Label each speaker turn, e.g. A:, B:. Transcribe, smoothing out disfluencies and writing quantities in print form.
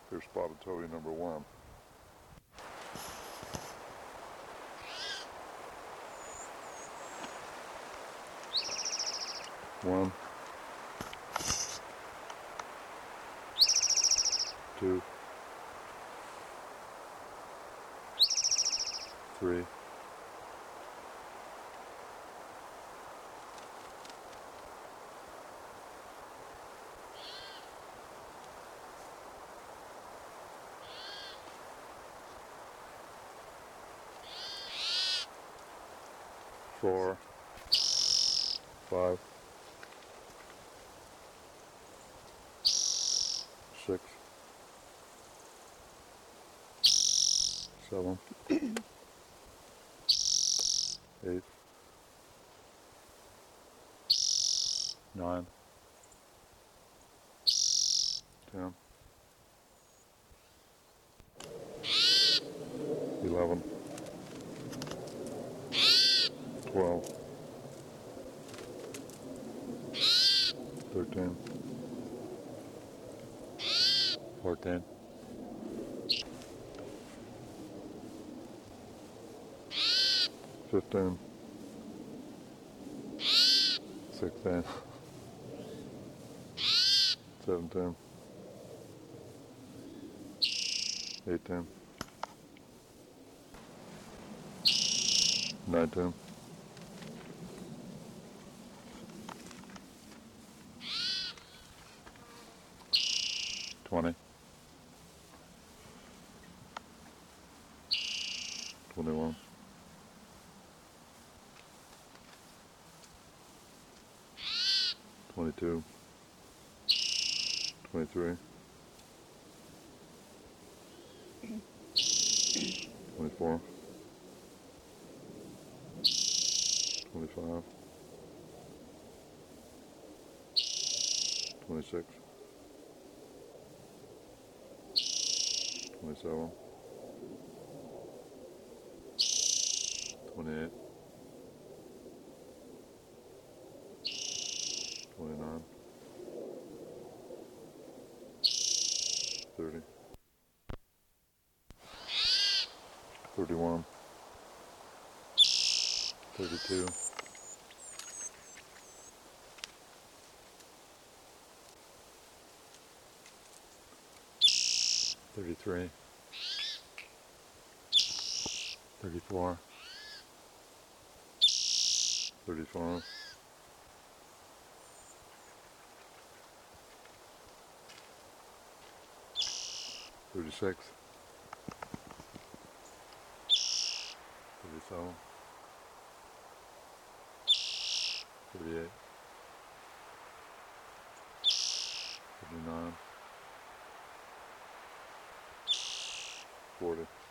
A: Here's spotted toady number one. One, two, three, four, five, six, seven, eight, nine, 10, 11, 12, 13, 14, 15, 16, 17, 18, 19, 20, 21, 22, 23, 24, 25, 26, 27, 28, 29, 30, 31, 32, 33, 34, 35, 36, 37, 38, 39, 40,